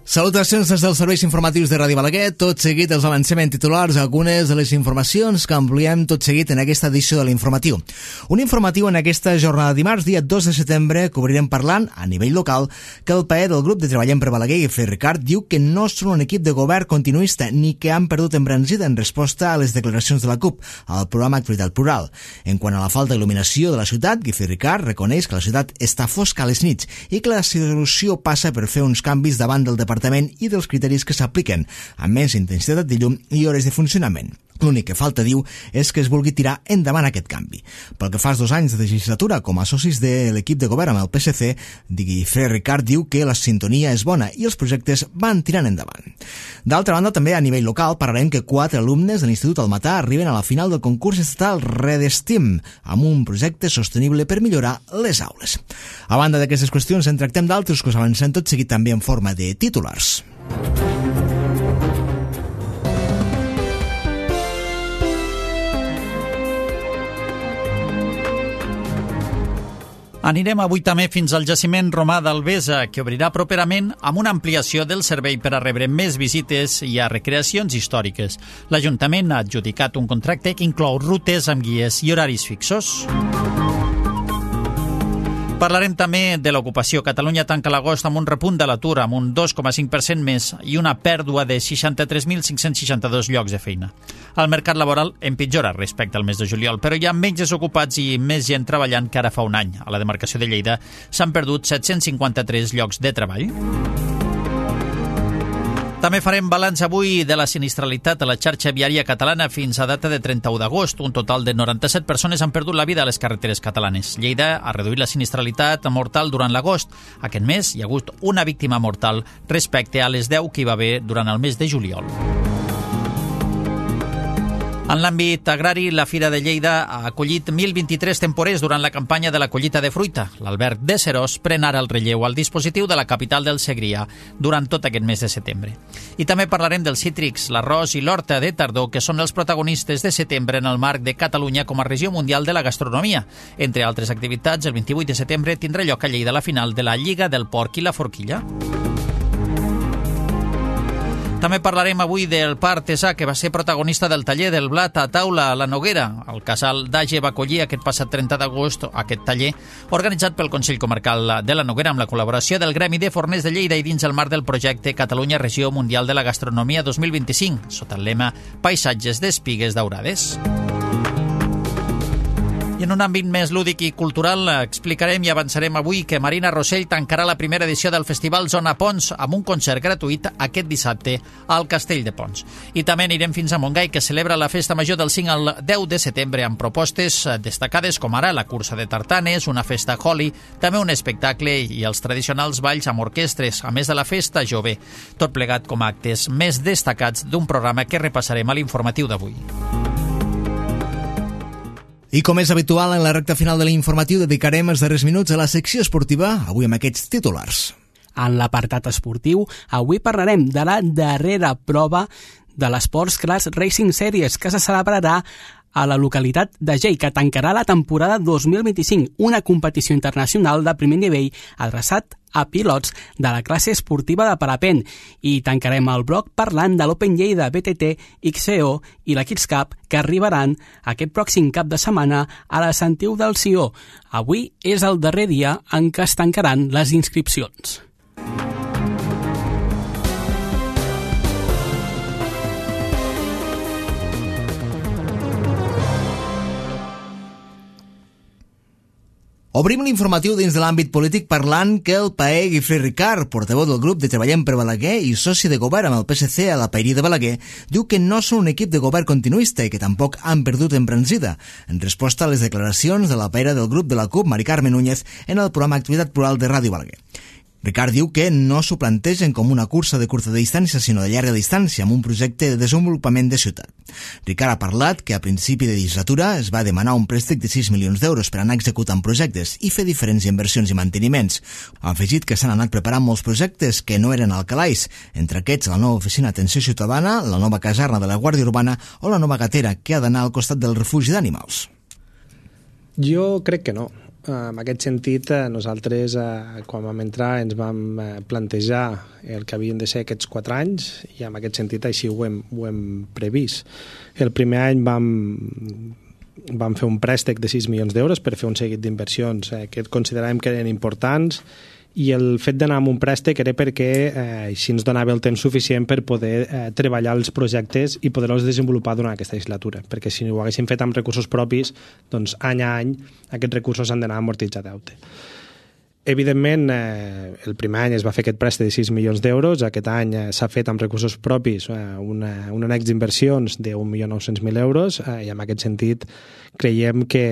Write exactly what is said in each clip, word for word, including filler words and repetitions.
Salutacions des dels serveis informatius de Ràdio Balaguer. Tot seguit els avancem en titulars algunes de les informacions que ampliem tot seguit en aquesta edició de l'informatiu. Un informatiu en aquesta jornada de dimarts, dia dos de setembre, que obrirem parlant, a nivell local, que el P A E del grup de Treballem per Balaguer i Fer Ricard diu que no són un equip de govern continuista ni que han perdut embranzida en resposta a les declaracions de la CUP al programa Activitat Plural. En quant a la falta d'il·luminació de la ciutat, Guifré Ricard reconeix que la ciutat està fosca a les nits i que la solució passa per fer uns canvis davant del departament i dels criteris que s'apliquen, amb més intensitat de llum i hores de funcionament. L'únic que falta, diu, és que es vulgui tirar endavant aquest canvi. Pel que fa als dos anys de legislatura com a socis de l'equip de govern amb el P S C, Guifré Ricard diu que la sintonia és bona i els projectes van tirant endavant. D'altra banda, també a nivell local, parlarem que quatre alumnes de l'Institut Almatà arriben a la final del concurs estatal Redestim, amb un projecte sostenible per millorar les aules. A banda d'aquestes qüestions, en tractem d'altres que us avancem tot seguit també en forma de titulars. Anirem avui també fins al jaciment romà d'Albesa, que obrirà properament amb una ampliació del servei per a rebre més visites i a recreacions històriques. L'Ajuntament ha adjudicat un contracte que inclou rutes amb guies i horaris fixos. Parlarem també de l'ocupació. Catalunya tanca l'agost amb un repunt de l'atur, amb un dos coma cinc per cent més i una pèrdua de seixanta-tres mil cinc-cents seixanta-dos llocs de feina. El mercat laboral empitjora respecte al mes de juliol, però hi ha menys desocupats i més gent treballant que ara fa un any. A la demarcació de Lleida s'han perdut set-cents cinquanta-tres llocs de treball. També farem balanç avui de la sinistralitat a la xarxa viària catalana fins a data de trenta-u d'agost. Un total de noranta-set persones han perdut la vida a les carreteres catalanes. Lleida ha reduït la sinistralitat mortal durant l'agost. Aquest mes hi ha hagut una víctima mortal respecte a les deu que hi va haver durant el mes de juliol. En l'àmbit agrari, la Fira de Lleida ha acollit mil vint-i-tres temporers durant la campanya de la collita de fruita. L'Albert de Serós pren ara el relleu al dispositiu de la capital del Segrià durant tot aquest mes de setembre. I també parlarem dels cítrics, l'arròs i l'horta de tardor, que són els protagonistes de setembre en el marc de Catalunya com a regió mundial de la gastronomia. Entre altres activitats, el vint-i-vuit de setembre tindrà lloc a Lleida la final de la Lliga del Porc i la Forquilla. També parlarem avui del pa artesà, que va ser protagonista del taller del blat a taula a la Noguera. El casal d'Age va acollir aquest passat trenta d'agost aquest taller, organitzat pel Consell Comarcal de la Noguera amb la col·laboració del Gremi de Forners de Lleida i dins el marc del projecte Catalunya Regió Mundial de la Gastronomia dos mil vint-i-cinc, sota el lema Paisatges d'espigues daurades. I en un àmbit més lúdic i cultural explicarem i avançarem avui que Marina Rossell tancarà la primera edició del Festival Zona Pons amb un concert gratuït aquest dissabte al Castell de Pons. I també anirem fins a Montgai, que celebra la festa major del cinc al deu de setembre amb propostes destacades com ara la cursa de tartanes, una festa Holi, també un espectacle i els tradicionals balls amb orquestres, a més de la festa jove. Tot plegat com a actes més destacats d'un programa que repassarem a l'informatiu d'avui. I com és habitual, en la recta final de l'informatiu dedicarem els darrers minuts a la secció esportiva, avui amb aquests titulars. En l'apartat esportiu, avui parlarem de la darrera prova de l'Sports Class Racing Series, que se celebrarà a la localitat de Gei, que tancarà la temporada dos mil vint-i-cinc, una competició internacional de primer nivell adreçat a pilots de la classe esportiva de parapent. I tancarem el bloc parlant de l'Open Lleida, B T T, X C O i la Kids Cup, que arribaran aquest pròxim cap de setmana a la Sentiu del Sió. Avui és el darrer dia en què es tancaran les inscripcions. Obrim l'informatiu dins de l'àmbit polític parlant que el P A E Guifré Ricard, portaveu del grup de Treballem per Balaguer i soci de govern amb el P S C a la Pairí de Balaguer, diu que no són un equip de govern continuista i que tampoc han perdut embranzida, en resposta a les declaracions de la paira del grup de la CUP, Mari Carme Núñez, en el programa Activitat Plural de Ràdio Balaguer. Ricard diu que no s'ho plantegen com una cursa de curta distància, sinó de llarga distància, amb un projecte de desenvolupament de ciutat. Ricard ha parlat que a principi de legislatura es va demanar un préstec de sis milions d'euros per anar executant projectes i fer diferents inversions i manteniments. Ha afegit que s'han anat preparant molts projectes que no eren al calaix, entre aquests la nova oficina d'atenció ciutadana, la nova caserna de la Guàrdia Urbana o la nova gatera que ha d'anar al costat del refugi d'animals. Jo crec que no. en aquest sentit, nosaltres, quan vam entrar, ens vam plantejar el que havien de ser aquests quatre anys i en aquest sentit així ho hem, ho hem previst. El primer any vam, vam fer un préstec de sis milions d'euros per fer un seguit d'inversions eh, que consideràvem que eren importants, i el fet d'anar amb un préstec era perquè eh, així ens donava el temps suficient per poder eh, treballar els projectes i poder-los desenvolupar durant aquesta legislatura, perquè si ho haguéssim fet amb recursos propis, doncs any a any aquests recursos han d'anar amortitzar deute. Evidentment, eh, el primer any es va fer aquest préstec de sis milions d'euros, aquest any eh, s'ha fet amb recursos propis eh, una, un annex d'inversions d'un milió nou-cents mil euros eh, i en aquest sentit creiem que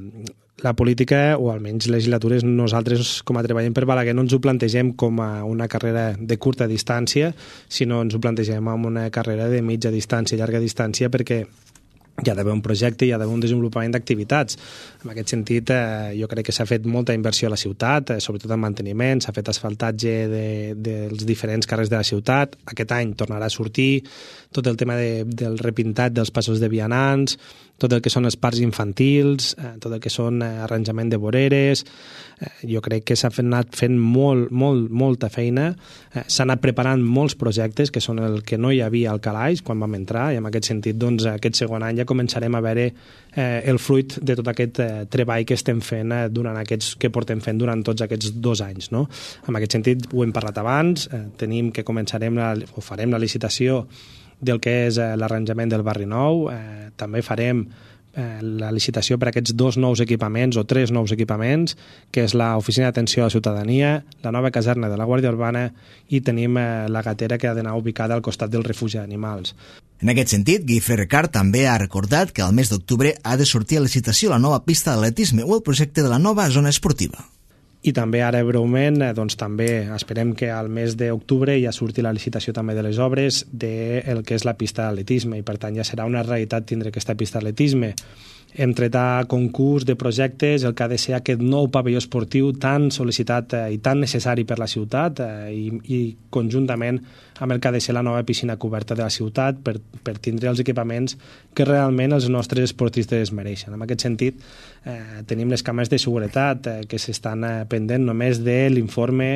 la política, o almenys legislatures, nosaltres com a Treballem per Balaguer no ens ho plantegem com a una carrera de curta distància, sinó ens ho plantegem com una carrera de mitja distància, llarga distància, perquè hi ha d'haver un projecte, hi ha d'haver un desenvolupament d'activitats. En aquest sentit, eh, jo crec que s'ha fet molta inversió a la ciutat, eh, sobretot en manteniment, s'ha fet asfaltatge de, dels diferents carrers de la ciutat. Aquest any tornarà a sortir tot el tema de, del repintat dels passos de vianants, tot el que són els parcs infantils, eh, tot el que són eh, arranjament de voreres. Eh, jo crec que s'ha anat fent molt, molt, molta feina. Eh, s'ha anat preparant molts projectes, que són el que no hi havia al calaix quan vam entrar, i en aquest sentit, doncs, aquest segon any ja començarem a veure eh, el fruit de tot aquest eh, treball que estem fent eh, durant aquests, que portem fent durant tots aquests dos anys, no? En aquest sentit, ho hem parlat abans, eh, tenim que començarem la, o farem la licitació del que és eh, l'arranjament del barri nou, eh, també farem eh, la licitació per a aquests dos nous equipaments o tres nous equipaments, que és l'Oficina d'Atenció a la Ciutadania, la nova caserna de la Guàrdia Urbana i tenim eh, la gatera que ha d'anar ubicada al costat del refugi d'animals. En aquest sentit, Guifré Ricard també ha recordat que al mes d'octubre ha de sortir a licitació la nova pista d'atletisme o el projecte de la nova zona esportiva. I també ara breument, doncs també esperem que al mes d'octubre ja surti la licitació també de les obres del que és la pista d'atletisme i per tant ja serà una realitat tindre aquesta pista d'atletisme. Hem tret a concurs de projectes el que ha de ser aquest nou pavelló esportiu tan sol·licitat eh, i tan necessari per la ciutat eh, i, i conjuntament amb el que ha de ser la nova piscina coberta de la ciutat per, per tindre els equipaments que realment els nostres esportistes mereixen. En aquest sentit, eh, tenim les càmeres de seguretat eh, que s'estan eh, pendent només de l'informe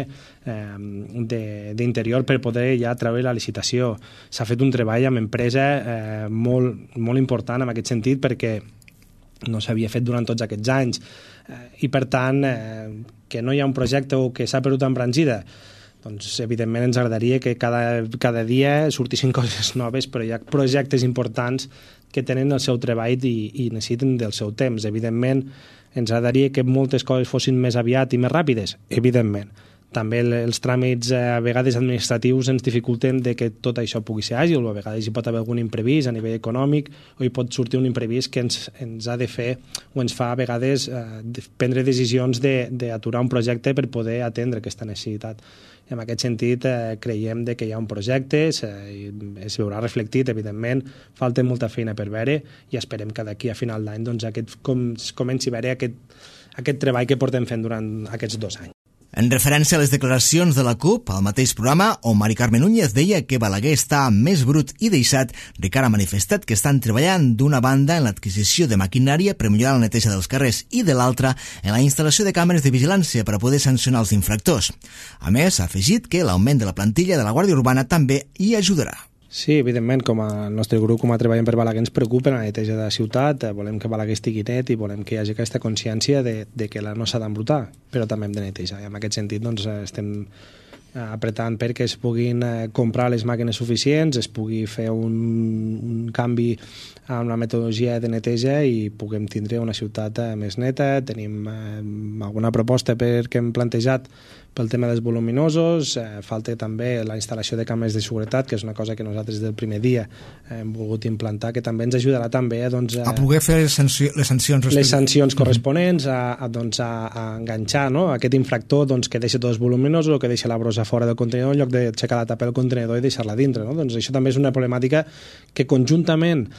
eh, d'interior per poder ja treure la licitació. S'ha fet un treball amb empresa eh, molt, molt important en aquest sentit perquè no s'havia fet durant tots aquests anys eh, i per tant eh, que no hi ha un projecte o que s'ha perdut embranzida, doncs evidentment ens agradaria que cada, cada dia sortissin coses noves, però hi ha projectes importants que tenen el seu treball i, i necessiten del seu temps. Evidentment ens agradaria que moltes coses fossin més aviat i més ràpides, evidentment. També els tràmits a vegades administratius ens dificulten de que tot això pugui ser àgil, o a vegades hi pot haver algun imprevist a nivell econòmic o hi pot sortir un imprevist que ens, ens ha de fer o ens fa a vegades eh, prendre decisions d'aturar un projecte per poder atendre aquesta necessitat. I en aquest sentit eh, creiem de que hi ha un projecte, eh, es veurà reflectit, evidentment, falta molta feina per veure i esperem que d'aquí a final d'any doncs, aquest, com, comenci a veure aquest, aquest treball que portem fent durant aquests dos anys. En referència a les declaracions de la CUP, al mateix programa, on Mari Carmen Núñez deia que Balaguer està més brut i deixat, Ricard ha manifestat que estan treballant d'una banda en l'adquisició de maquinària per millorar la neteja dels carrers i de l'altra en la instal·lació de càmeres de vigilància per a poder sancionar els infractors. A més, ha afegit que l'augment de la plantilla de la Guàrdia Urbana també hi ajudarà. Sí, evidentment, com a nostre grup, com a Treballem per Balaguer, ens preocupa la neteja de la ciutat, volem que Balaguer estigui net i volem que hi hagi aquesta consciència de, de que la no s'ha d'embrutar, però també hem de netejar. I en aquest sentit doncs, estem apretant perquè es puguin comprar les màquines suficients, es pugui fer un, un canvi amb la metodologia de neteja i puguem tindre una ciutat més neta. Tenim eh, alguna proposta per que hem plantejat pel tema dels voluminosos, eh, falta també la instal·lació de càmeres de seguretat, que és una cosa que nosaltres des del primer dia hem volgut implantar, que també ens ajudarà també doncs, a, a poder fer les, sanci les sancions les sancions corresponents, a, a, doncs, a, a enganxar, no? Aquest infractor doncs, que deixa tots els voluminosos o que deixa la brossa fora del contenidor en lloc d'aixecar la tapa del contenidor i deixar-la dintre. No? Doncs això també és una problemàtica que conjuntament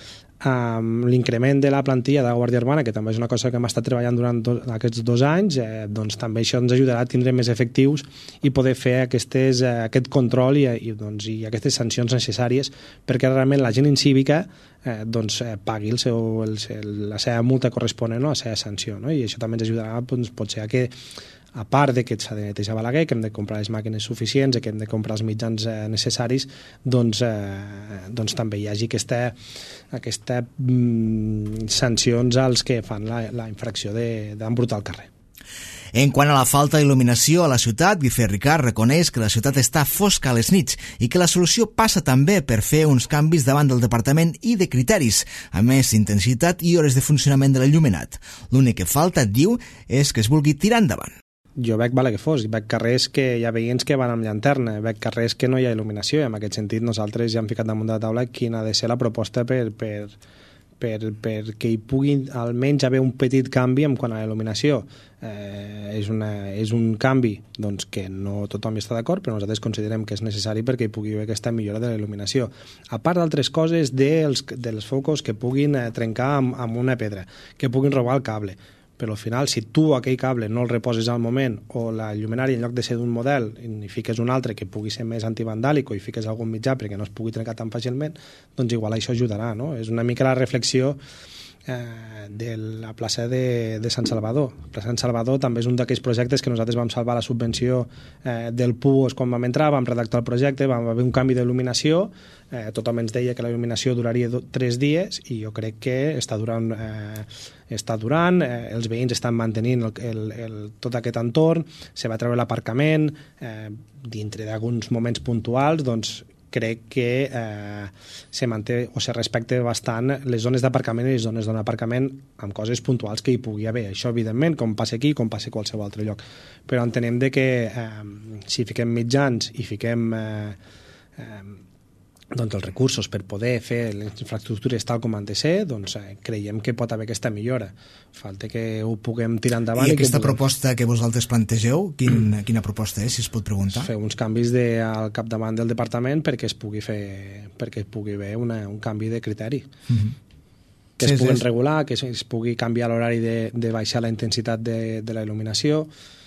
amb l'increment de la plantilla de la Guàrdia Urbana, que també és una cosa que hem estat treballant durant do, aquests dos anys, eh, doncs també això ens ajudarà a tindre més efectius i poder fer aquestes, eh, aquest control i, i, doncs, i aquestes sancions necessàries perquè realment la gent incívica eh, doncs, eh, pagui el seu, el, el, la seva multa corresponent, no? La seva sanció, no? I això també ens ajudarà doncs, potser a que a part de que s'ha de netejar Balaguer, que hem de comprar les màquines suficients, que hem de comprar els mitjans eh, necessaris, doncs, eh, doncs també hi hagi aquesta, aquesta mm, sancions als que fan la, la infracció d'embrutar el carrer. En quant a la falta d'il·luminació a la ciutat, Guifré Ricard reconeix que la ciutat està fosca a les nits i que la solució passa també per fer uns canvis davant del departament i de criteris, a més intensitat i hores de funcionament de l'enllumenat. L'únic que falta, diu, és que es vulgui tirar endavant. Jo veig Balaguer fosc, veig carrers que hi ha veïns que van amb llanterna, veig carrers que no hi ha il·luminació i en aquest sentit nosaltres ja hem ficat damunt de la taula quina ha de ser la proposta per, per, per, per que hi pugui almenys haver un petit canvi en quant a la il·luminació. Eh, és, una, és un canvi doncs, que no tothom hi està d'acord, però nosaltres considerem que és necessari perquè hi pugui haver aquesta millora de la il·luminació. A part d'altres coses dels, dels focus que puguin eh, trencar amb, amb una pedra, que puguin robar el cable, però al final, si tu aquell cable no el reposes al moment o la llumenària, en lloc de ser d'un model, i fiques un altre que pugui ser més antivandàlic o hi fiques algun mitjà perquè no es pugui trencar tan fàcilment, doncs igual això ajudarà, no? És una mica la reflexió eh, de la plaça de, de Sant Salvador. La plaça de Sant Salvador també és un d'aquells projectes que nosaltres vam salvar la subvenció eh, del P U S quan vam entrar, vam redactar el projecte, vam haver un canvi d'il·luminació, eh, tothom ens deia que la il·luminació duraria do, tres dies i jo crec que està durant, eh, està durant eh, els veïns estan mantenint el, el, el, tot aquest entorn, se va treure l'aparcament, eh, dintre d'alguns moments puntuals, doncs crec que eh, se manté o se respecta bastant les zones d'aparcament i les zones d'aparcament amb coses puntuals que hi pugui haver. Això, evidentment, com passa aquí, com passa a qualsevol altre lloc. Però entenem de que eh, si fiquem mitjans i fiquem eh, eh, doncs els recursos per poder fer les infraestructures tal com han de ser, doncs eh, creiem que pot haver aquesta millora. Falta que ho puguem tirar endavant. I aquesta i que puguem... proposta que vosaltres plantegeu, quin, quina proposta és, si es pot preguntar? Fer uns canvis de, al capdavant del departament perquè es pugui fer, perquè es pugui haver una, un canvi de criteri. Mm-hmm. Que es sí, puguen sí, regular, que es pugui canviar l'horari de, de baixar la intensitat de, de la il·luminació.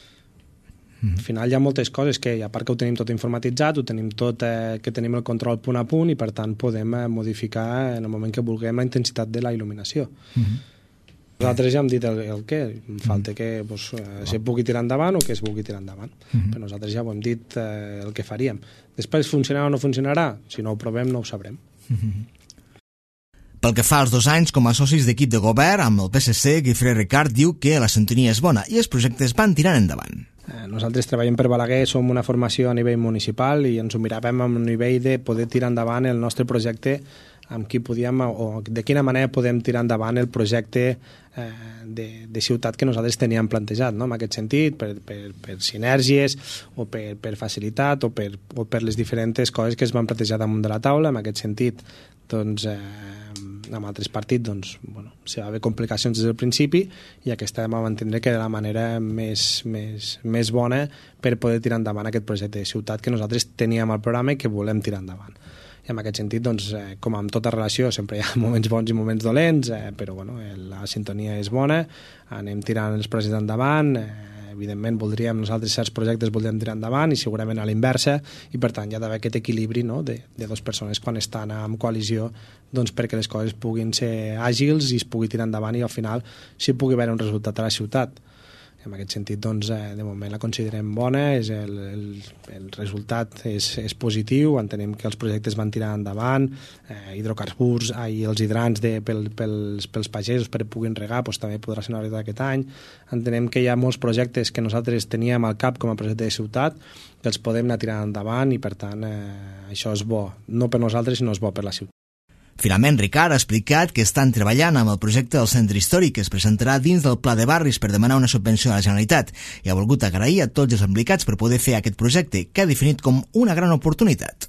Al final hi ha moltes coses que, a part que ho tenim tot informatitzat, ho tenim tot, eh, que tenim el control punt a punt i per tant podem eh, modificar en el moment que vulguem la intensitat de la il·luminació. Mm-hmm. Nosaltres ja hem dit el, el què, falta que pues, eh, se pugui tirar endavant o que es vulgui tirar endavant. Mm-hmm. Però nosaltres ja ho hem dit eh, el que faríem. Després funcionarà o no funcionarà? Si no ho provem no ho sabrem. Mm-hmm. Pel que fa als dos anys com a socis d'equip de govern amb el P S C, Guifré Ricard diu que la sintonia és bona i els projectes van tirant endavant. Nosaltres treballem per Balaguer, som una formació a nivell municipal i ens ho miràvem amb un nivell de poder tirar endavant el nostre projecte amb qui podíem, o de quina manera podem tirar endavant el projecte eh, de, de ciutat que nosaltres teníem plantejat, no? En aquest sentit, per, per, per sinergies o per, per facilitat o per, o per les diferents coses que es van plantejar damunt de la taula. En aquest sentit, doncs, eh, amb altres partits, doncs, bueno, se va haver complicacions des del principi i aquesta vam entendre que era la manera més, més, més bona per poder tirar endavant aquest projecte de ciutat que nosaltres teníem al programa i que volem tirar endavant. I en aquest sentit, doncs, eh, com amb tota relació, sempre hi ha moments bons i moments dolents, eh, però bueno, la sintonia és bona, anem tirant els projectes endavant, eh, evidentment voldríem, nosaltres certs projectes voldríem tirar endavant i segurament a l'inversa, i per tant hi ha d'haver aquest equilibri, no?, de, de dues persones quan estan en coalició, doncs perquè les coses puguin ser àgils i es pugui tirar endavant i al final sí pugui haver un resultat a la ciutat. En aquest sentit, doncs, eh, de moment la considerem bona, és el, el, el resultat és, és positiu, entenem que els projectes van tirar endavant, eh, hidrocarburs i els hidrants de, pel, pels, pels pagesos perquè puguin regar, doncs, també podrà ser una realitat aquest any. Entenem que hi ha molts projectes que nosaltres teníem al cap com a projecte de ciutat, que els podem anar tirant endavant i, per tant, eh, això és bo, no per nosaltres, sinó és bo per la ciutat. Finalment, Ricard ha explicat que estan treballant amb el projecte del centre històric que es presentarà dins del Pla de Barris per demanar una subvenció a la Generalitat i ha volgut agrair a tots els implicats per poder fer aquest projecte que ha definit com una gran oportunitat.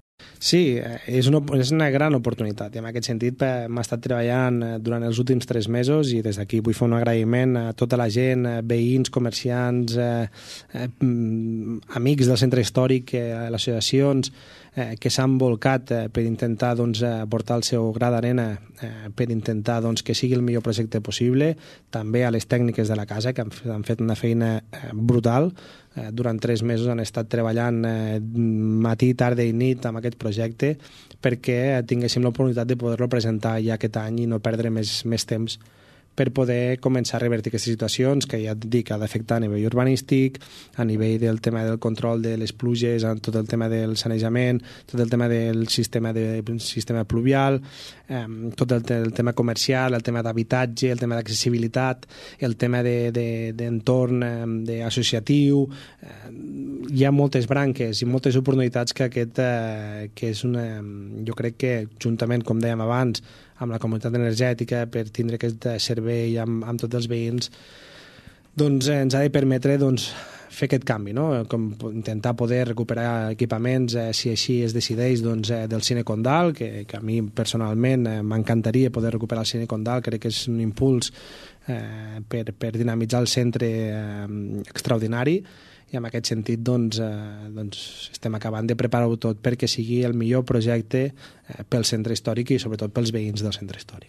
Sí, és una, és una gran oportunitat i en aquest sentit hem estat treballant durant els últims tres mesos i des d'aquí vull fer un agraïment a tota la gent, veïns, comerciants, eh, eh, amics del centre històric, eh, les associacions, eh, que s'han volcat eh, per intentar doncs, aportar el seu gra d'arena eh, per intentar doncs, que sigui el millor projecte possible, també a les tècniques de la casa, que han, han fet una feina eh, brutal. Eh, durant tres mesos han estat treballant eh, matí, tarda i nit amb aquest projecte perquè tinguéssim l'oportunitat de poder-lo presentar ja aquest any i no perdre més, més temps per poder començar a revertir aquestes situacions que ja et dic, ha d'afectar a nivell urbanístic, a nivell del tema del control de les pluges, tot el tema del sanejament, tot el tema del sistema, de, sistema pluvial, eh, tot el, el tema comercial, el tema d'habitatge, el tema d'accessibilitat, el tema d'entorn de, de, eh, associatiu. Eh, hi ha moltes branques i moltes oportunitats que aquest, eh, que és una, jo crec que juntament, com dèiem abans, amb la comunitat energètica, per tindre aquest servei amb, amb tots els veïns, doncs ens ha de permetre doncs, fer aquest canvi, no? Com intentar poder recuperar equipaments, eh, si així es decideix, doncs, eh, del Cine Condal, que, que a mi personalment eh, m'encantaria poder recuperar el Cine Condal, crec que és un impuls eh, per, per dinamitzar el centre eh, extraordinari, i en aquest sentit doncs, eh, doncs estem acabant de preparar-ho tot perquè sigui el millor projecte eh, pel centre històric i sobretot pels veïns del centre històric.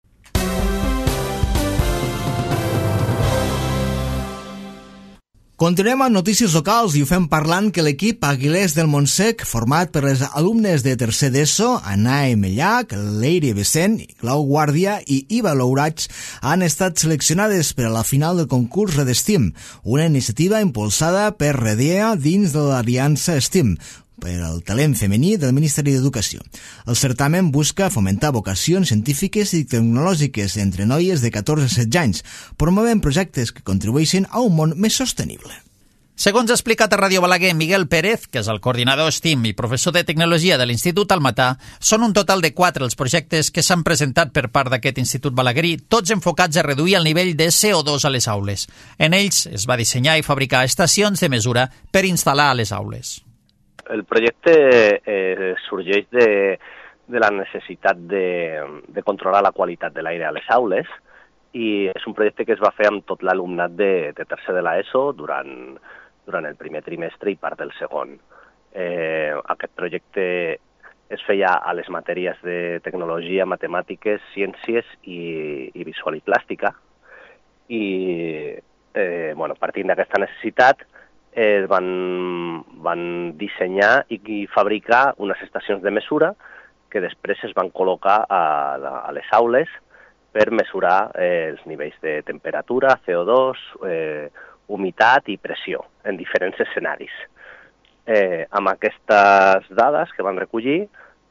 Continuem amb notícies locals i ho fem parlant que l'equip Aguilers del Montsec, format per les alumnes de tercer d'ESO, Anae Mellac, Leire Vicent, Clau Guàrdia i Iva Lourats, han estat seleccionades per a la final del concurs Redestim, una iniciativa impulsada per Redea dins de l'Aliança Estim, per al talent femení del Ministeri d'Educació. El certamen busca fomentar vocacions científiques i tecnològiques entre noies de catorze a setze anys, promovent projectes que contribueixin a un món més sostenible. Segons ha explicat a Ràdio Balaguer Miguel Pérez, que és el coordinador STEAM i professor de Tecnologia de l'Institut Almatà, són un total de quatre els projectes que s'han presentat per part d'aquest Institut Balaguerí, tots enfocats a reduir el nivell de C O dos a les aules. En ells es va dissenyar i fabricar estacions de mesura per instal·lar a les aules. El projecte eh, sorgeix de, de la necessitat de, de controlar la qualitat de l'aire a les aules i és un projecte que es va fer amb tot l'alumnat de, de tercer de l'ESO durant, durant el primer trimestre i part del segon. Eh, aquest projecte es feia a les matèries de tecnologia, matemàtiques, ciències i, i visual i plàstica i eh, bueno, partint d'aquesta necessitat es van, van dissenyar i fabricar unes estacions de mesura que després es van col·locar a, a les aules per mesurar eh, els nivells de temperatura, C O dos, eh, humitat i pressió en diferents escenaris. Eh, amb aquestes dades que van recollir,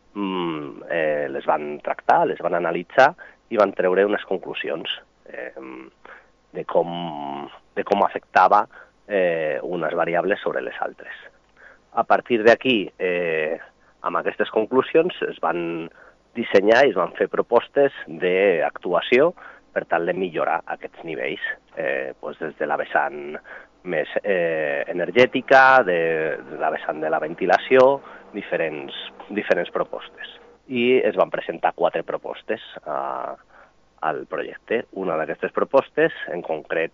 mm, eh, les van tractar, les van analitzar i van treure unes conclusions eh, de, com, de com afectava Eh, unes variables sobre les altres. A partir d'aquí, eh, amb aquestes conclusions, es van dissenyar i es van fer propostes d'actuació per tal de millorar aquests nivells, eh, doncs des de la vessant més eh, energètica, de, de la vessant de la ventilació, diferents, diferents propostes. I es van presentar quatre propostes a, al projecte. Una d'aquestes propostes, en concret,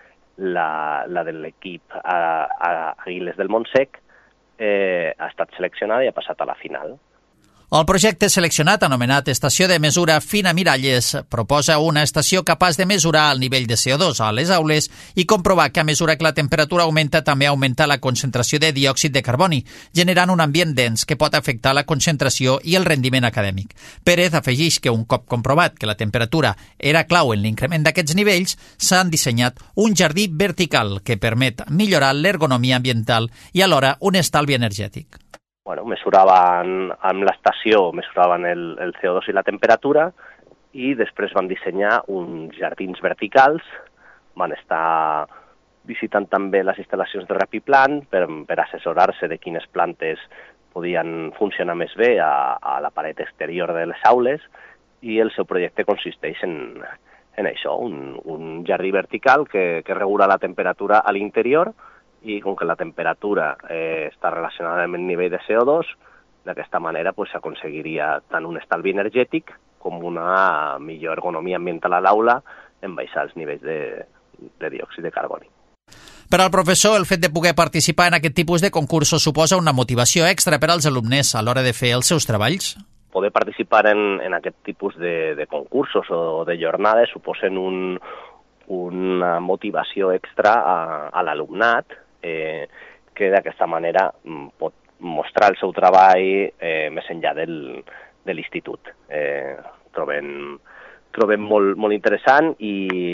La, la de l'equip a, a Aguilers del Montsec, eh, ha estat seleccionada i ha passat a la final. El projecte seleccionat, anomenat Estació de Mesura Fina Miralles, proposa una estació capaç de mesurar el nivell de C O dos a les aules i comprovar que a mesura que la temperatura augmenta també augmenta la concentració de diòxid de carboni, generant un ambient dens que pot afectar la concentració i el rendiment acadèmic. Pérez afegeix que un cop comprovat que la temperatura era clau en l'increment d'aquests nivells, s'han dissenyat un jardí vertical que permet millorar l'ergonomia ambiental i alhora un estalvi energètic. Bueno, mesuraven amb l'estació, mesuraven el, el C O dos i la temperatura i després van dissenyar uns jardins verticals, van estar visitant també les instal·lacions de Rapiplan per, per assessorar-se de quines plantes podien funcionar més bé a, a la paret exterior de les aules i el seu projecte consisteix en, en això, un, un jardí vertical que, que regula la temperatura a l'interior i com que la temperatura eh, està relacionada amb el nivell de C O dos, d'aquesta manera pues, s'aconseguiria tant un estalvi energètic com una millor ergonomia ambiental a l'aula en baixar els nivells de, de diòxid de carboni. Per al professor, el fet de poder participar en aquest tipus de concursos suposa una motivació extra per als alumnes a l'hora de fer els seus treballs? Poder participar en, en aquest tipus de, de concursos o de jornades suposen un, una motivació extra a, a l'alumnat eh, que d'aquesta manera pot mostrar el seu treball eh, més enllà del, de l'institut. Eh, trobem, trobem molt, molt interessant i,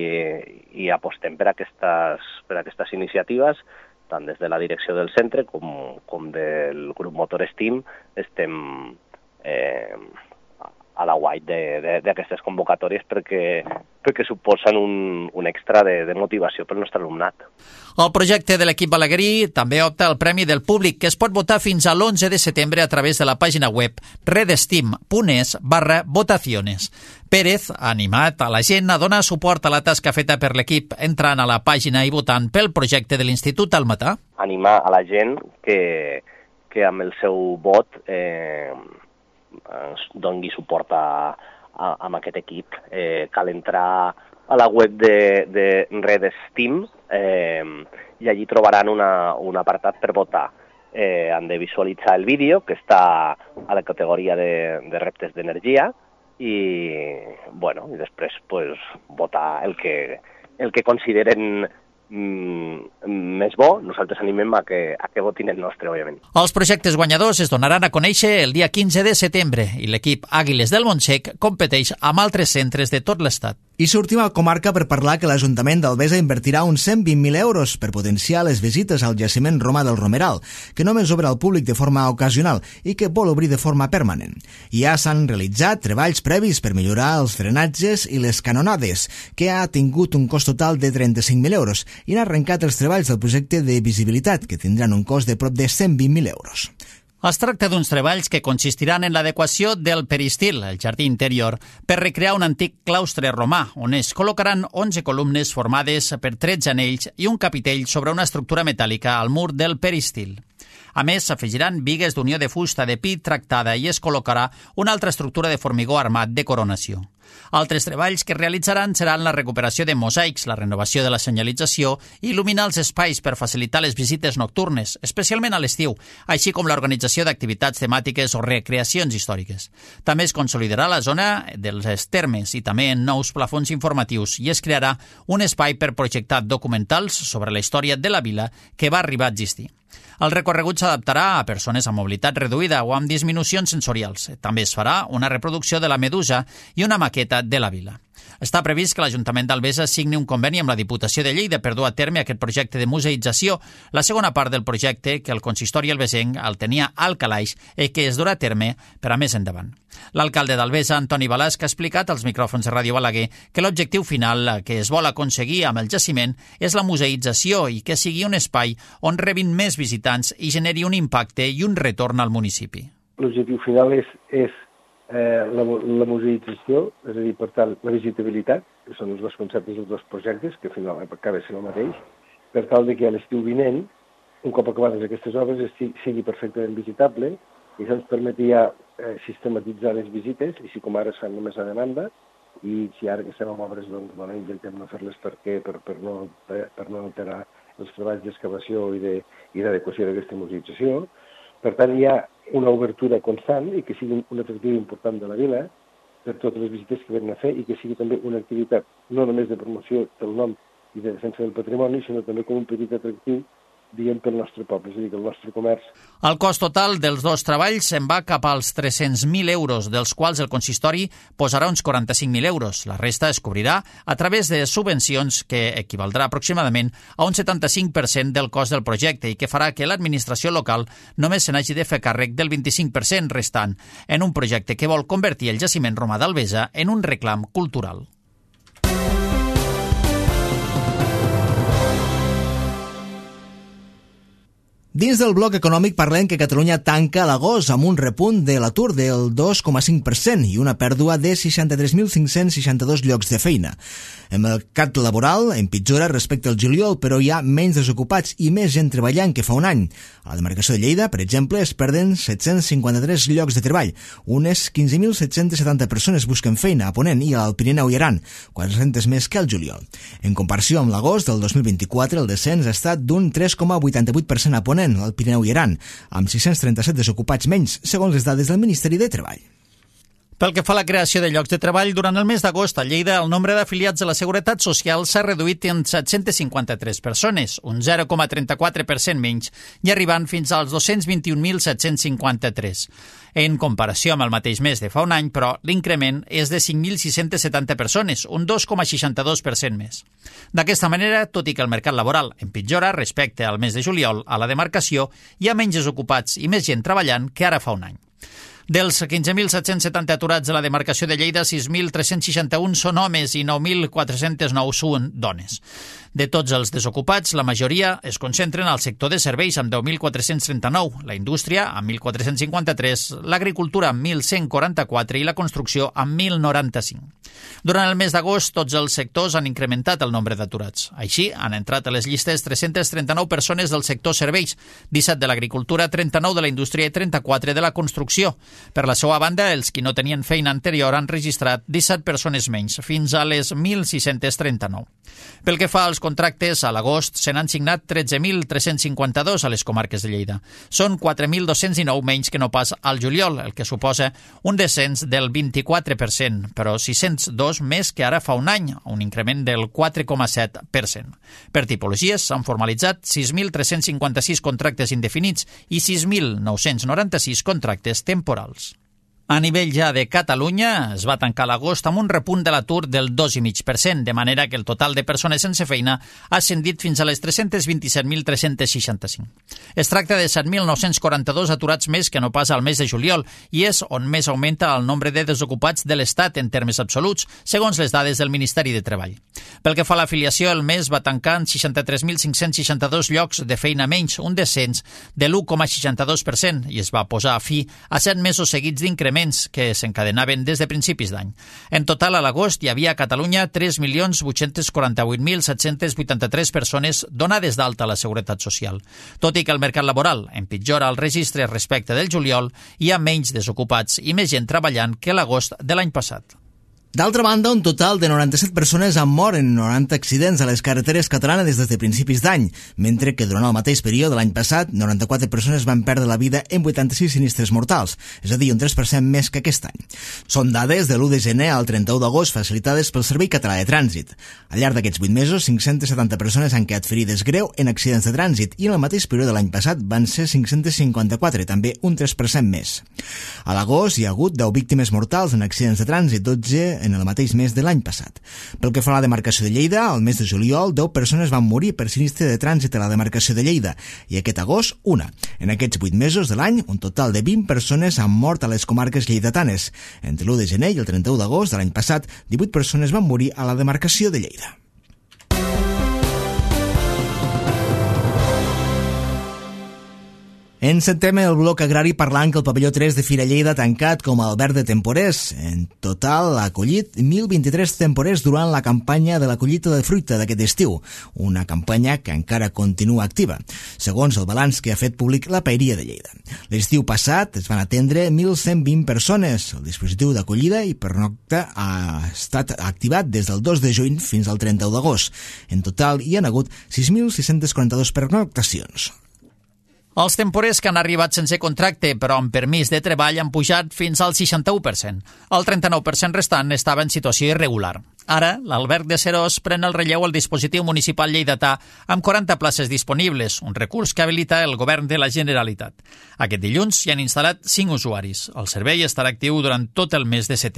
i apostem per aquestes, per aquestes iniciatives, tant des de la direcció del centre com, com del grup Motor Steam. Estem eh, a la guai d'aquestes convocatòries perquè, perquè suposen un, un extra de, de motivació pel nostre alumnat. El projecte de l'equip balaguerí també opta al Premi del Públic, que es pot votar fins a l'onze de setembre a través de la pàgina web redesteam.es barra votaciones. Pérez ha animat a la gent a donar suport a la tasca feta per l'equip entrant a la pàgina i votant pel projecte de l'Institut Almatà. Animar a la gent que, que amb el seu vot eh, ens doni suport a, a, a aquest equip. Eh, cal entrar a la web de, de Redesteam eh, i allí trobaran una, un apartat per votar. Eh, han de visualitzar el vídeo, que està a la categoria de, de reptes d'energia, i, bueno, i després pues, votar el que, el que consideren mm, més bo. Nosaltres animem a que, a que votin el nostre, òbviament. Els projectes guanyadors es donaran a conèixer el dia quinze de setembre i l'equip Àguiles del Montsec competeix amb altres centres de tot l'estat. I sortim a comarca per parlar que l'Ajuntament d'Albesa invertirà uns cent vint mil euros per potenciar les visites al jaciment romà del Romeral, que només obre al públic de forma ocasional i que vol obrir de forma permanent. Ja s'han realitzat treballs previs per millorar els frenatges i les canonades, que ha tingut un cost total de trenta-cinc mil euros, i han arrencat els treballs del projecte de visibilitat, que tindran un cost de prop de cent vint mil euros. Es tracta d'uns treballs que consistiran en l'adequació del peristil, el jardí interior, per recrear un antic claustre romà, on es col·locaran onze columnes formades per tretze anells i un capitell sobre una estructura metàl·lica al mur del peristil. A més, s'afegiran bigues d'unió de fusta de pi tractada i es col·locarà una altra estructura de formigó armat de coronació. Altres treballs que realitzaran seran la recuperació de mosaics, la renovació de la senyalització i il·luminar els espais per facilitar les visites nocturnes, especialment a l'estiu, així com l'organització d'activitats temàtiques o recreacions històriques. També es consolidarà la zona dels termes i també en nous plafons informatius i es crearà un espai per projectar documentals sobre la història de la vila que va arribar a existir. El recorregut s'adaptarà a persones amb mobilitat reduïda o amb disminucions sensorials. També es farà una reproducció de la Medusa i una maqueta de la vila. Està previst que l'Ajuntament d'Albesa signi un conveni amb la Diputació de Lleida per dur a terme aquest projecte de museïtzació, la segona part del projecte que el consistori albesenc el tenia al calaix i que es durà a terme per a més endavant. L'alcalde d'Albesa, Antoni Balasc, ha explicat als micròfons de Ràdio Balaguer que l'objectiu final que es vol aconseguir amb el jaciment és la museïtzació i que sigui un espai on rebin més visitants i generi un impacte i un retorn al municipi. L'objectiu final és, és eh, la, la museïtzació, és a dir, per tant, la visitabilitat, que són els dos conceptes dels dos projectes, que al final acaba sent el mateix, per tal de que a l'estiu vinent, un cop acabades aquestes obres, sigui perfectament visitable, i això ens permetia eh, sistematitzar les visites, i si com ara es fan només a demanda, i si ara que estem amb obres, doncs, bueno, intentem no fer-les perquè, per, per, no, per, per no alterar els treballs d'excavació i d'adequació d'aquesta museïtzació. Per tant, hi ha una obertura constant i que sigui un atractiu important de la vila per totes les visites que venen a fer i que sigui també una activitat no només de promoció del nom i de defensa del patrimoni, sinó també com un petit atractiu, diguem, pel nostre poble, és a dir, que el nostre comerç. El cost total dels dos treballs se'n va cap als tres-cents mil euros, dels quals el consistori posarà uns quaranta-cinc mil euros. La resta es cobrirà a través de subvencions que equivaldrà aproximadament a un setanta-cinc per cent del cost del projecte i que farà que l'administració local només se n'hagi de fer càrrec del vint-i-cinc per cent restant en un projecte que vol convertir el jaciment romà d'Albesa en un reclam cultural. Dins del bloc econòmic parlem que Catalunya tanca l'agost amb un repunt de l'atur del dos coma cinc per cent i una pèrdua de seixanta-tres mil cinc-cents seixanta-dos llocs de feina. El mercat laboral empitjora respecte al juliol, però hi ha menys desocupats i més gent treballant que fa un any. A la demarcació de Lleida, per exemple, es perden set-cents cinquanta-tres llocs de treball. Unes quinze mil set-cents setanta persones busquen feina a Ponent i al Pirineu i Aran, quatre-centes més que al juliol. En comparació amb l'agost del dos mil vint-i-quatre, el descens ha estat d'un tres coma vuitanta-vuit per cent a Ponent, al Pirineu i Aran, amb sis-cents trenta-set desocupats menys, segons les dades del Ministeri de Treball. Pel que fa a la creació de llocs de treball, durant el mes d'agost a Lleida el nombre d'afiliats a la Seguretat Social s'ha reduït en set-cents cinquanta-tres persones, un zero coma trenta-quatre per cent menys, i arribant fins als dos-cents vint-i-un mil set-cents cinquanta-tres. En comparació amb el mateix mes de fa un any, però, l'increment és de cinc mil sis-cents setanta persones, un dos coma seixanta-dos per cent més. D'aquesta manera, tot i que el mercat laboral empitjora respecte al mes de juliol a la demarcació, hi ha menys desocupats i més gent treballant que ara fa un any. Dels quinze mil set-cents setanta aturats a la demarcació de Lleida, sis mil tres-cents seixanta-un són homes i nou mil quatre-cents nou són dones. De tots els desocupats, la majoria es concentren al sector de serveis amb deu mil quatre-cents trenta-nou, la indústria amb mil quatre-cents cinquanta-tres, l'agricultura amb mil cent quaranta-quatre i la construcció amb mil noranta-cinc. Durant el mes d'agost, tots els sectors han incrementat el nombre d'aturats. Així, han entrat a les llistes tres-cents trenta-nou persones del sector serveis, disset de l'agricultura, trenta-nou de la indústria i trenta-quatre de la construcció. Per la seva banda, els qui no tenien feina anterior han registrat disset persones menys, fins a les mil sis-cents trenta-nou. Pel que fa als contractes, a l'agost se n'han signat tretze mil tres-cents cinquanta-dos a les comarques de Lleida. Són quatre mil dos-cents dinou menys que no pas al juliol, el que suposa un descens del vint-i-quatre per cent, però sis-cents dos més que ara fa un any, un increment del quatre coma set per cent. Per tipologies, s'han formalitzat sis mil tres-cents cinquanta-sis contractes indefinits i sis mil nou-cents noranta-sis contractes temporals. A nivell ja de Catalunya, es va tancar l'agost amb un repunt de l'atur del dos coma cinc per cent, de manera que el total de persones sense feina ha ascendit fins a les tres-cents vint-i-set mil tres-cents seixanta-cinc. Es tracta de set mil nou-cents quaranta-dos aturats més que no pas al mes de juliol i és on més augmenta el nombre de desocupats de l'Estat en termes absoluts, segons les dades del Ministeri de Treball. Pel que fa a l'afiliació, el mes va tancar en seixanta-tres mil cinc-cents seixanta-dos llocs de feina menys, un descens de l'u coma seixanta-dos per cent, i es va posar a fi a set mesos seguits d'increment que s'encadenaven des de principis d'any. En total, a l'agost hi havia a Catalunya tres milions vuit-cents quaranta-vuit mil set-cents vuitanta-tres persones donades d'alta a la Seguretat Social. Tot i que el mercat laboral empitjora el registre respecte del juliol, hi ha menys desocupats i més gent treballant que l'agost de l'any passat. D'altra banda, un total de noranta-set persones han mort en noranta accidents a les carreteres catalanes des de principis d'any, mentre que durant el mateix període l'any passat, noranta-quatre persones van perdre la vida en vuitanta-sis sinistres mortals, és a dir, un tres per cent més que aquest any. Són dades de l'u de gener al trenta-u d'agost facilitades pel Servei Català de Trànsit. Al llarg d'aquests vuit mesos, cinc-cents setanta persones han quedat ferides greu en accidents de trànsit i en el mateix període de l'any passat van ser cinc-cents cinquanta-quatre, també un tres per cent més. A l'agost hi ha hagut deu víctimes mortals en accidents de trànsit, dotze en el mateix mes de l'any passat. Pel que fa a la demarcació de Lleida, al mes de juliol, deu persones van morir per sinistre de trànsit a la demarcació de Lleida i aquest agost, una. En aquests vuit mesos de l'any, un total de vint persones han mort a les comarques lleidatanes. Entre l'u de gener i el trenta-u d'agost de l'any passat, divuit persones van morir a la demarcació de Lleida. Encetem el bloc agrari parlant que el pavelló tres de Fira Lleida ha tancat com a alberg de temporers. En total ha acollit mil vint-i-tres temporers durant la campanya de la collita de fruita d'aquest estiu, una campanya que encara continua activa, segons el balanç que ha fet públic la Paeria de Lleida. L'estiu passat es van atendre mil cent vint persones. El dispositiu d'acollida i pernocta ha estat activat des del dos de juny fins al trenta-u d'agost. En total hi han hagut sis mil sis-cents quaranta-dos pernoctacions. Els temporers que han arribat sense contracte però amb permís de treball han pujat fins al seixanta-u per cent. El trenta-nou per cent restant estava en situació irregular. Ara, l'alberg de Serós pren el relleu al dispositiu municipal lleidatà amb quaranta places disponibles, un recurs que habilita el govern de la Generalitat. Aquest dilluns hi han instal·lat cinc usuaris. El servei estarà actiu durant tot el mes de setembre.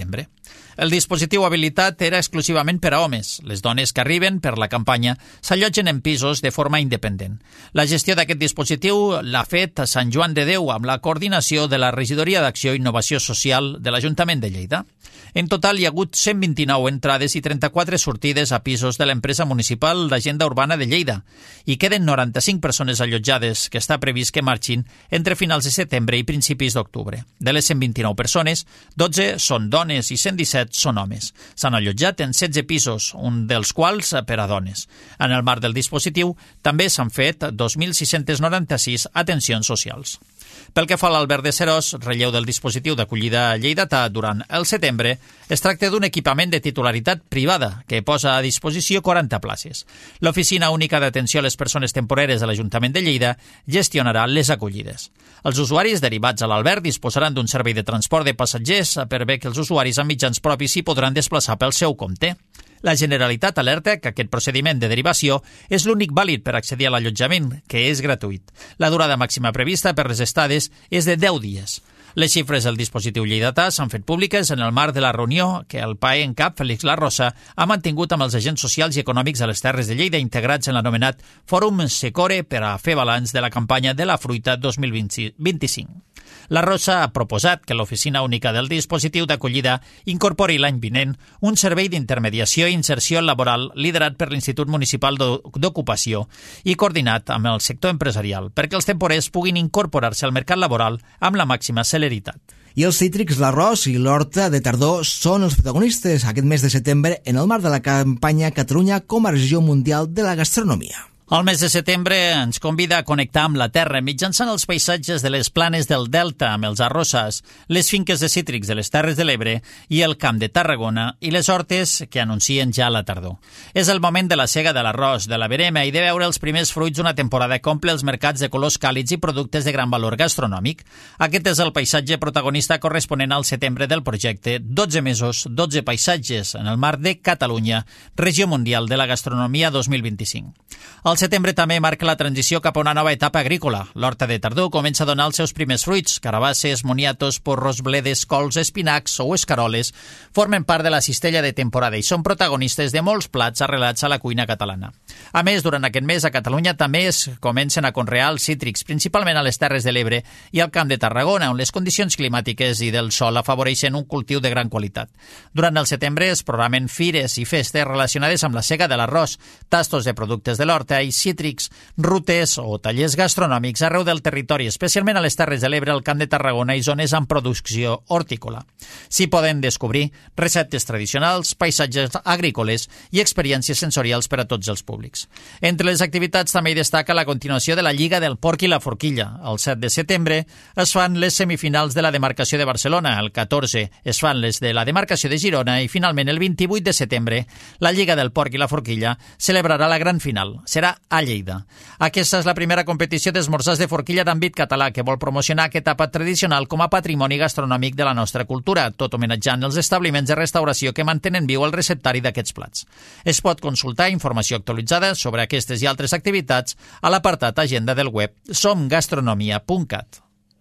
El dispositiu habilitat era exclusivament per a homes. Les dones que arriben per la campanya s'allotgen en pisos de forma independent. La gestió d'aquest dispositiu l'ha fet a Sant Joan de Déu amb la coordinació de la Regidoria d'Acció i Innovació Social de l'Ajuntament de Lleida. En total hi ha hagut cent vint-i-nou entrades i trenta-quatre sortides a pisos de l'empresa municipal d'Agenda Urbana de Lleida i queden noranta-cinc persones allotjades que està previst que marxin entre finals de setembre i principis d'octubre. De les cent vint-i-nou persones, dotze són dones i cent disset són homes. S'han allotjat en setze pisos, un dels quals per a dones. En el marc del dispositiu també s'han fet dos mil sis-cents noranta-sis atencions socials. Pel que fa a l'Albert de Serós, relleu del dispositiu d'acollida lleidatà durant el setembre, es tracta d'un equipament de titularitat privada que posa a disposició quaranta places. L'Oficina Única d'Atenció a les Persones Temporeres de l'Ajuntament de Lleida gestionarà les acollides. Els usuaris derivats a l'Albert disposaran d'un servei de transport de passatgers per bé que els usuaris amb mitjans propis s'hi podran desplaçar pel seu compte. La Generalitat alerta que aquest procediment de derivació és l'únic vàlid per accedir a l'allotjament, que és gratuït. La durada màxima prevista per les estades és de deu dies. Les xifres del dispositiu lleidatà s'han fet públiques en el marc de la reunió que el P A E en cap, Félix Larrosa, ha mantingut amb els agents socials i econòmics de les Terres de Lleida integrats en l'anomenat Fòrum Secore per a fer balanç de la campanya de la fruita dos mil vint-vint-cinc. La Rosa ha proposat que l'Oficina Única del Dispositiu d'Acollida incorpori l'any vinent un servei d'intermediació i inserció laboral liderat per l'Institut Municipal d'Ocupació i coordinat amb el sector empresarial perquè els temporers puguin incorporar-se al mercat laboral amb la màxima celeritat. I els cítrics, l'arròs i l'horta de tardor són els protagonistes aquest mes de setembre en el marc de la campanya Catalunya com a regió mundial de la gastronomia. El mes de setembre ens convida a connectar amb la terra mitjançant els paisatges de les planes del Delta amb els arrossars, les finques de cítrics de les Terres de l'Ebre i el Camp de Tarragona i les hortes que anuncien ja la tardor. És el moment de la sega de l'arròs, de la verema i de veure els primers fruits d'una temporada que omple els mercats de colors càlids i productes de gran valor gastronòmic. Aquest és el paisatge protagonista corresponent al setembre del projecte dotze mesos, dotze paisatges en el marc de Catalunya, Regió Mundial de la Gastronomia dos mil vint-i-cinc. El setembre també marca la transició cap a una nova etapa agrícola. L'horta de tardor comença a donar els seus primers fruits. Carabasses, moniatos, porros, bledes, cols, espinacs o escaroles formen part de la cistella de temporada i són protagonistes de molts plats arrelats a la cuina catalana. A més, durant aquest mes a Catalunya també es comencen a conrear els cítrics, principalment a les Terres de l'Ebre i al Camp de Tarragona, on les condicions climàtiques i del sol afavoreixen un cultiu de gran qualitat. Durant el setembre es programen fires i festes relacionades amb la sega de l'arròs, tastos de productes de l'horta i cítrics, rutes o tallers gastronòmics arreu del territori, especialment a les Terres de l'Ebre, al Camp de Tarragona i zones amb producció hortícola. S'hi poden descobrir receptes tradicionals, paisatges agrícoles i experiències sensorials per a tots els públics. Entre les activitats també hi destaca la continuació de la Lliga del Porc i la Forquilla. El set de setembre es fan les semifinals de la demarcació de Barcelona, el catorze es fan les de la demarcació de Girona i finalment el vint-i-vuit de setembre la Lliga del Porc i la Forquilla celebrarà la gran final. Serà a Lleida. Aquesta és la primera competició d'esmorzars de forquilla d'àmbit català que vol promocionar aquest àpat tradicional com a patrimoni gastronòmic de la nostra cultura, tot homenatjant els establiments de restauració que mantenen viu el receptari d'aquests plats. Es pot consultar informació actualitzada sobre aquestes i altres activitats a l'apartat agenda del web som gastronomia punt cat.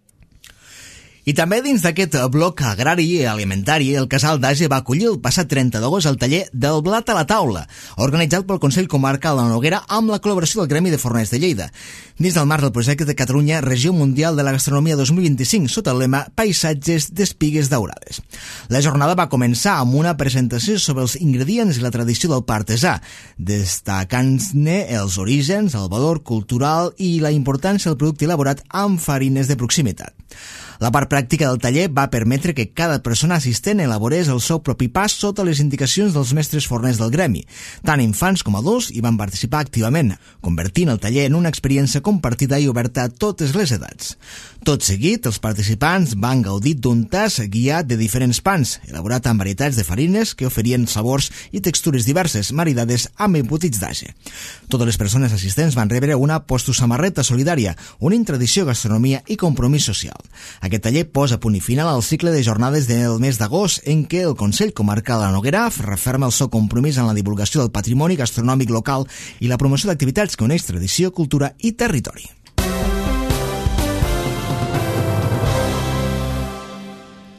I també dins d'aquest bloc agrari i alimentari, el Casal d'Age va acollir el passat trenta d'agost el taller del blat a la taula, organitzat pel Consell Comarcal de la Noguera amb la col·laboració del Gremi de Forners de Lleida, dins del marc del projecte de Catalunya Regió Mundial de la Gastronomia dos mil vint-i-cinc, sota el lema Paisatges d'espigues daurades. La jornada va començar amb una presentació sobre els ingredients i la tradició del pa artesà, destacant-ne els orígens, el valor cultural i la importància del producte elaborat amb farines de proximitat. La part pràctica del taller va permetre que cada persona assistent elaborés el seu propi pa sota les indicacions dels mestres forners del gremi. Tant infants com adults hi van participar activament, convertint el taller en una experiència compartida i oberta a totes les edats. Tot seguit, els participants van gaudir d'un tas guiat de diferents pans, elaborat amb varietats de farines que oferien sabors i textures diverses, maridades amb embotits d'age. Totes les persones assistents van rebre una postosamarreta solidària, unint tradició, gastronomia i compromís social. Aquest taller posa punt i final al cicle de jornades del mes d'agost en què el Consell Comarcal de la Noguera referma el seu compromís en la divulgació del patrimoni gastronòmic local i la promoció d'activitats que uneix tradició, cultura i territori.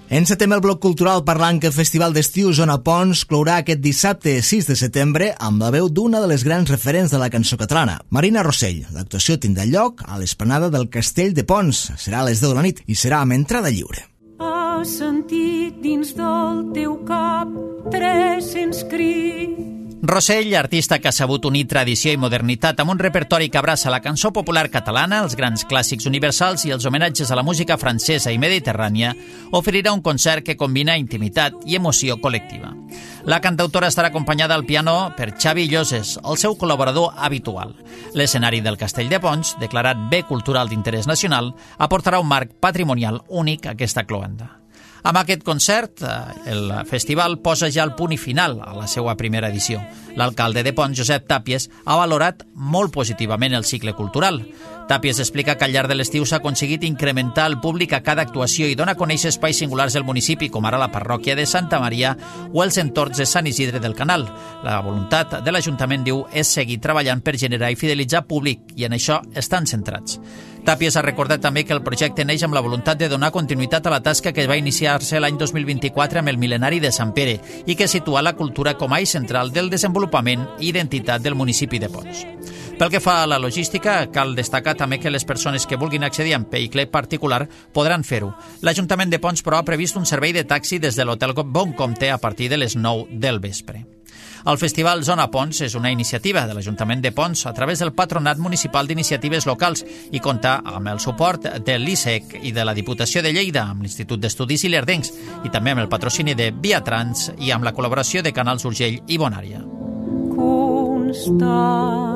Encetem el bloc cultural parlant que el Festival d'Estiu Zona Pons clourà aquest dissabte sis de setembre amb la veu d'una de les grans referents de la cançó catalana, Marina Rossell. L'actuació tindrà lloc a l'esplanada del Castell de Pons. Serà a les deu de la nit i serà amb entrada lliure. Has sentit dins del teu cap tres-cents crits. Rossell, artista que ha sabut unir tradició i modernitat amb un repertori que abraça la cançó popular catalana, els grans clàssics universals i els homenatges a la música francesa i mediterrània, oferirà un concert que combina intimitat i emoció col·lectiva. La cantautora estarà acompanyada al piano per Xavi Lloses, el seu col·laborador habitual. L'escenari del Castell de Pons, declarat bé cultural d'interès nacional, aportarà un marc patrimonial únic a aquesta cloenda. Amb aquest concert, el festival posa ja el punt i final a la seva primera edició. L'alcalde de Pons, Josep Tàpies, ha valorat molt positivament el cicle cultural. Tàpies explica que al llarg de l'estiu s'ha aconseguit incrementar el públic a cada actuació i dona a conèixer espais singulars del municipi, com ara la parròquia de Santa Maria o els entorns de Sant Isidre del Canal. La voluntat de l'Ajuntament, diu, és seguir treballant per generar i fidelitzar públic, i en això estan centrats. Tàpies ha recordat també que el projecte neix amb la voluntat de donar continuïtat a la tasca que va iniciar-se l'any dos mil vint-i-quatre amb el mil·lenari de Sant Pere i que situa la cultura com a eix central del desenvolupament i identitat del municipi de Pons. Pel que fa a la logística, cal destacar també que les persones que vulguin accedir amb vehicle particular podran fer-ho. L'Ajuntament de Pons, però, ha previst un servei de taxi des de l'Hotel Bon Comte a partir de les nou del vespre. El Festival Zona Pons és una iniciativa de l'Ajuntament de Pons a través del Patronat Municipal d'Iniciatives Locals i compta amb el suport de l'I S E C i de la Diputació de Lleida, amb l'Institut d'Estudis Ilerdencs i també amb el patrocini de Via Trans i amb la col·laboració de Canals Urgell i Bonària. Constant.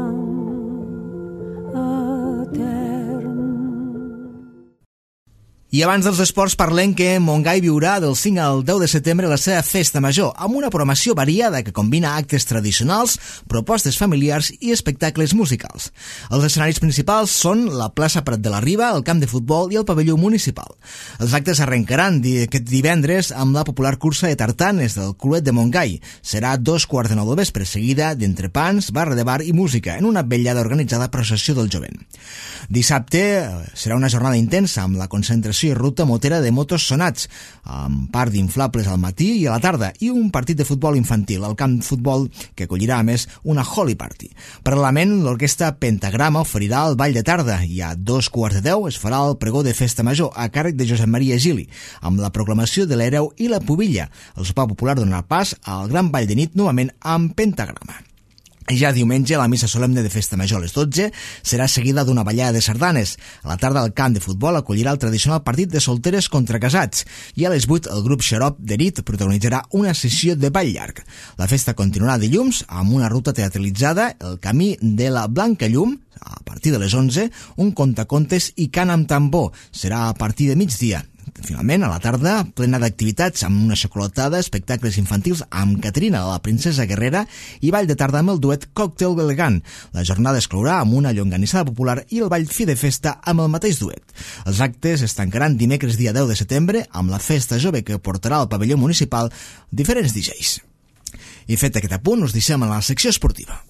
I abans dels esports parlem que Montgai viurà del cinc al deu de setembre la seva festa major, amb una programació variada que combina actes tradicionals, propostes familiars i espectacles musicals. Els escenaris principals són la plaça Prat de la Riba, el camp de futbol i el pavelló municipal. Els actes arrencaran aquest divendres amb la popular cursa de tartanes del Cluet de Montgai. Serà dos quarts de nou del vespre, seguida d'entrepans, barra de bar i música, en una vetllada organitzada processió del jovent. Dissabte serà una jornada intensa amb la concentració i ruta motera de motos sonats, amb part d'inflables al matí i a la tarda, i un partit de futbol infantil al camp de futbol que acollirà a més una Holy Party. Paral·lelament, l'orquestra Pentagrama oferirà el ball de tarda i a dos quarts de deu es farà el pregó de festa major a càrrec de Josep Maria Gili, amb la proclamació de l'hereu i la pubilla. El sopar popular donarà pas al gran ball de nit novament amb Pentagrama. Ja diumenge, la missa solemne de Festa Major a les dotze serà seguida d'una ballada de sardanes. A la tarda, el camp de futbol acollirà el tradicional partit de solteres contra casats i a les vuit el grup Xarop de nit protagonitzarà una sessió de ball llarg. La festa continuarà dilluns amb una ruta teatralitzada, el camí de la Blanca Llum, a partir de les onze, un contacontes i cant amb tambor. Serà a partir de migdia. Finalment, a la tarda, plena d'activitats amb una xocolatada, espectacles infantils amb Caterina, la princesa guerrera, i ball de tarda amb el duet Còctel Belgant. La jornada es clourà amb una llonganissada popular i el ball fi de festa amb el mateix duet. Els actes es tancaran dimecres dia deu de setembre amb la festa jove que portarà al pavelló municipal diferents D Js. I fet aquest apunt, us deixem a la secció esportiva.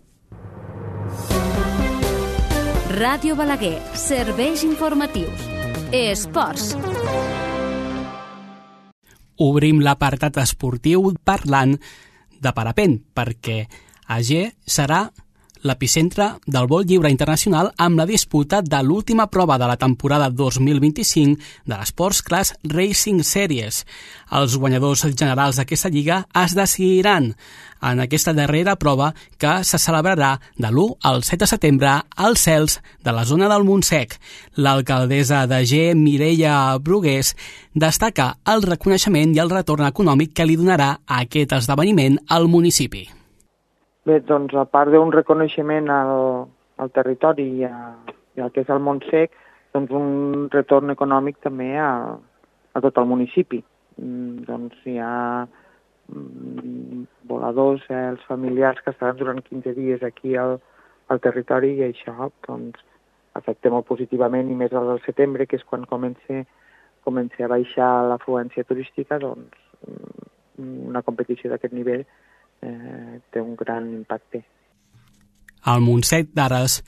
Ràdio Balaguer, serveis informatius. Esports. Obrim l'apartat esportiu parlant de parapent, perquè Àger serà l'epicentre del vol lliure internacional amb la disputa de l'última prova de la temporada dos mil vint-i-cinc de l'Sports Class Racing Series. Els guanyadors generals d'aquesta lliga es decidiran en aquesta darrera prova que se celebrarà de l'u al set de setembre als cels de la zona del Montsec. L'alcaldessa d'Àger, Mireia Brugués, destaca el reconeixement i el retorn econòmic que li donarà a aquest esdeveniment al municipi. Bé, doncs, a part d'un reconeixement al, al territori i, a, i al que és el Montsec, doncs un retorn econòmic també a, a tot el municipi. Mm, doncs hi ha mm, voladors, eh, els familiars que estaran durant quinze dies aquí al, al territori i això doncs, afecta molt positivament, i més al setembre, que és quan comença, comença a baixar l'afluència turística, doncs una competició d'aquest nivell Eh, té un gran impacte. El Montsec d'Ares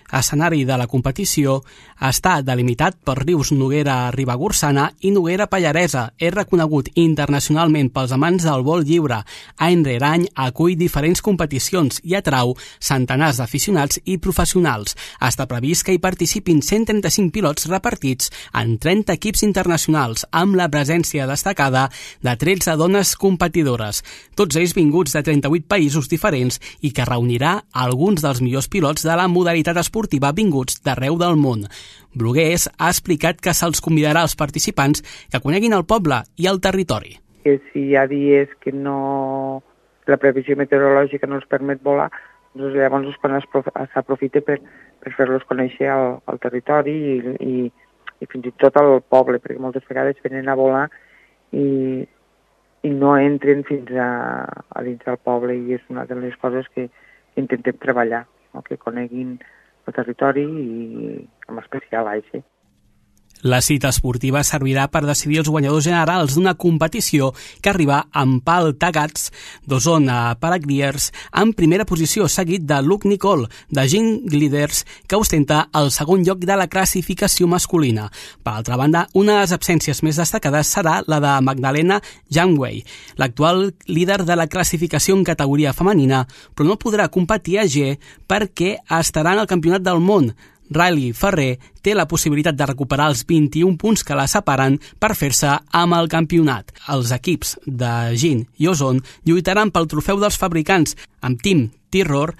escenari de la competició està delimitat per rius Noguera-Ribagorçana i Noguera-Pallaresa. És reconegut internacionalment pels amants del vol lliure. Any rere any acull diferents competicions i atrau centenars d'aficionats i professionals. Està previst que hi participin cent trenta-cinc pilots repartits en trenta equips internacionals, amb la presència destacada de tretze dones competidores, tots ells vinguts de trenta-vuit països diferents i que reunirà alguns dels millors pilots de la modalitat esportiva vinguts d'arreu del món. Brugués ha explicat que se'ls convidarà als participants que coneguin el poble i el territori. Que si hi ha dies que no la previsió meteorològica no els permet volar, doncs llavors és quan s'aprofita per, per fer-los conèixer el, el territori i, i, i fins i tot el poble, perquè moltes vegades venen a volar i, i no entren fins a, a dins del poble, i és una de les coses que intentem treballar, no? Que coneguin el territori i en especial això. La cita esportiva servirà per decidir els guanyadors generals d'una competició que arriba amb Pal Tagats d'Osona Paragliers en primera posició, seguit de Luke Nicole de Gin Gliders, que ostenta el segon lloc de la classificació masculina. Per altra banda, una de les absències més destacades serà la de Magdalena Janway, l'actual líder de la classificació en categoria femenina, però no podrà competir a G perquè estarà en el Campionat del Món. Riley Ferrer té la possibilitat de recuperar els vint-i-un punts que la separen per fer-se amb el campionat. Els equips de Gin i Ozon lluitaran pel trofeu dels fabricants, amb Team Terror,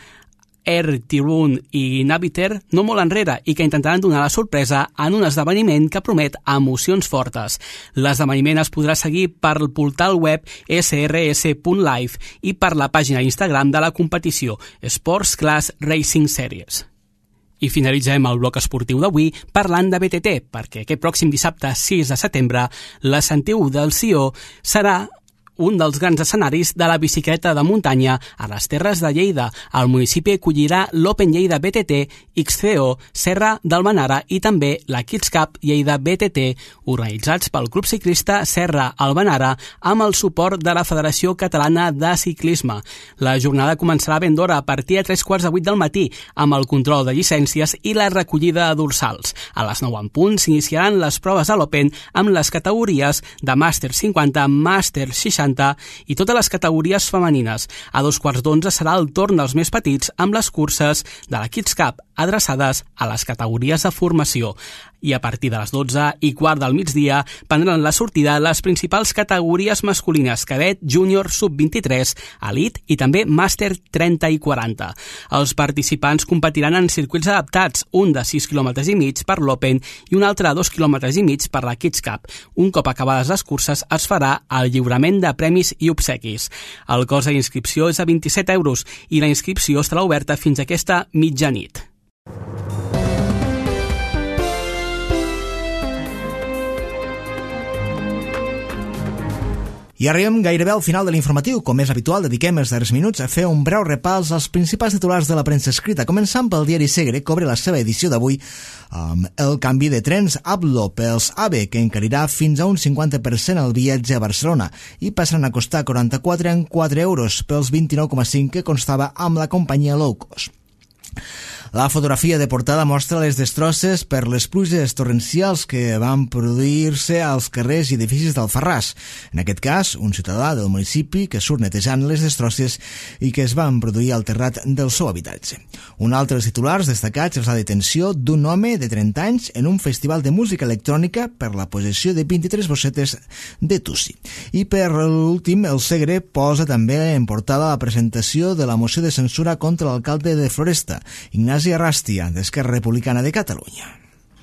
Air Tirun i Naviter no molt enrere i que intentaran donar la sorpresa en un esdeveniment que promet emocions fortes. L'esdeveniment es podrà seguir per el portal web esse erre esse punt live i per la pàgina Instagram de la competició Sports Class Racing Series. I finalitzem el bloc esportiu d'avui parlant de B T T, perquè aquest pròxim dissabte sis de setembre la Sentiu del Sió serà un dels grans escenaris de la bicicleta de muntanya a les Terres de Lleida. El municipi acollirà l'Open Lleida B T T, X C O, Serra d'Almenara i també la Kids Cup Lleida B T T, organitzats pel Club Ciclista Serra Almenara amb el suport de la Federació Catalana de Ciclisme. La jornada començarà ben d'hora a partir de tres quarts de vuit del matí amb el control de llicències i la recollida de dorsals. A les nou en punt s'iniciaran les proves a l'Open amb les categories de Màster cinquanta, Màster seixanta i totes les categories femenines. A dos quarts d'onze serà el torn dels més petits amb les curses de la Kids Cup adreçades a les categories de formació. I a partir de les dotze i quart del migdia prendran la sortida les principals categories masculines: cadet, júnior, sub vint-i-tres, elit i també màster trenta i quaranta. Els participants competiran en circuits adaptats, un de sis quilòmetres i mig per l'Open i un altre de dos quilòmetres i mig per la Kids Cup. Un cop acabades les curses es farà el lliurament de premis i obsequis. El cost de inscripció és de vint-i-set euros i la inscripció estarà oberta fins a aquesta mitjanit. I arribem gairebé al final de l'informatiu. Com és habitual, dediquem els darrers minuts a fer un breu repàs als principals titulars de la premsa escrita, començant pel diari Segre, que obre la seva edició d'avui amb el canvi de trens Ablo pels AVE, que encarirà fins a un cinquanta per cent el viatge a Barcelona i passaran a costar quaranta-quatre en quatre euros pels vint-i-nou coma cinc que constava amb la companyia low cost. La fotografia de portada mostra les destrosses per les pluges torrencials que van produir-se als carrers i edificis d'Alfarràs. En aquest cas, un ciutadà del municipi que surt netejant les destrosses i que es van produir al terrat del seu habitatge. Un altre dels titulars destacats és la detenció d'un home de trenta anys en un festival de música electrònica per la possessió de vint-i-tres bossetes de tussi. I per l'últim, el Segre posa també en portada la presentació de la moció de censura contra l'alcalde de Floresta, Ignasi Arrastia, d'Esquerra Republicana de Catalunya.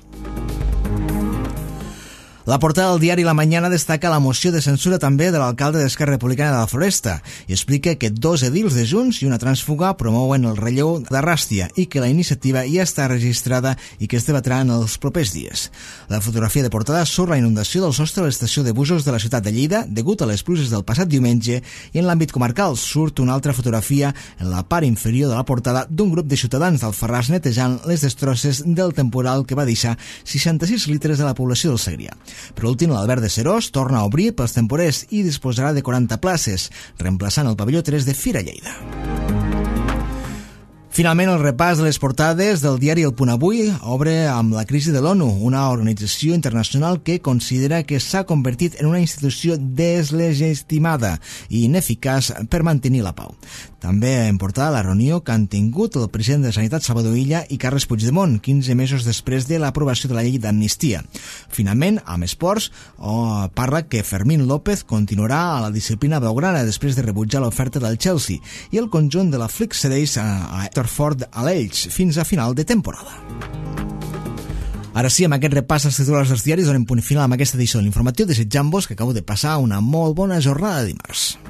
La portada del diari La Mañana destaca la moció de censura també de l'alcalde d'Esquerra Republicana de la Floresta i explica que dos edils de Junts i una trànsfuga promouen el relleu d'Arrastia i que la iniciativa ja està registrada i que es debatrà en els propers dies. La fotografia de portada surt la inundació del sostre de l'estació de busos de la ciutat de Lleida degut a les pluges del passat diumenge, i en l'àmbit comarcal surt una altra fotografia en la part inferior de la portada d'un grup de ciutadans d'Alfarràs netejant les destrosses del temporal que va deixar seixanta-sis litres de la població del Segrià. Per últim, l'Albert de Serós torna a obrir pels temporers i disposarà de quaranta places, reemplaçant el pavelló tres de Fira Lleida. Finalment, el repàs de les portades del diari El Punt Avui obre amb la crisi de l'ONU, una organització internacional que considera que s'ha convertit en una institució deslegitimada i ineficaç per mantenir la pau. També en portada la reunió que han tingut el president de Sanitat Salvador Illa i Carles Puigdemont, quinze mesos després de l'aprovació de la llei d'amnistia. Finalment, amb esports, oh, parla que Fermín López continuarà a la disciplina blaugrana després de rebutjar l'oferta del Chelsea i el conjunt de la Flick cedeix a Héctor Ford a l'Elx fins a final de temporada. Ara sí, amb aquest repàs als titulars dels diaris donem punt final amb aquesta edició de l'informatiu, desitjant-vos que acabeu de passar una molt bona jornada de dimarts.